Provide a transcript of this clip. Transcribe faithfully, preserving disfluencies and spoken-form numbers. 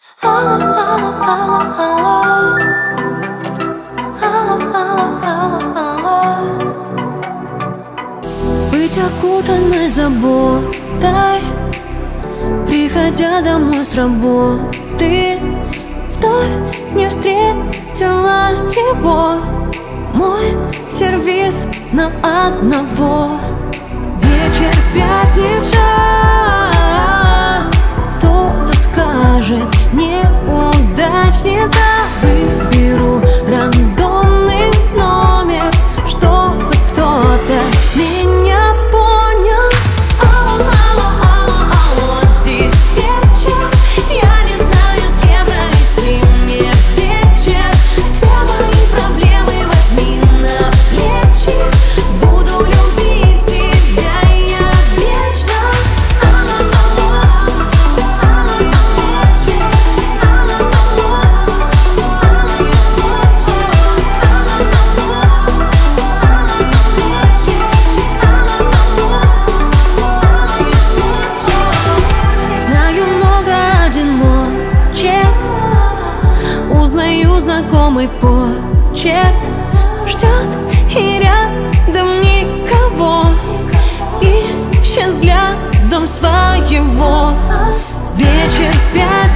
Алло, алло, алло, алло. Алло, алло, алло, алло. Быть окутанной заботой, приходя домой с работы, вновь не встретила его. Мой сервис на одного. Вечер пятница, кто-то скажет неудачница. Выберу рандомный номер, чтоб хоть кто-то меня понял. Алло, алло, алло, алло, диспетчер. Я не знаю, с кем провести мне вечер. Все мои проблемы возьми на плечи. Буду любить тебя я вечно. Алло, алло, алло, диспетчер. Алло, алло, алло, диспетчер. Алло, алло, алло, диспетчер. Алло, алло, алло, диспетчер. Знаю много одиночек, узнаю знакомый почерк. Ждет и рядом никого, ищет взглядом своего. Вечер пять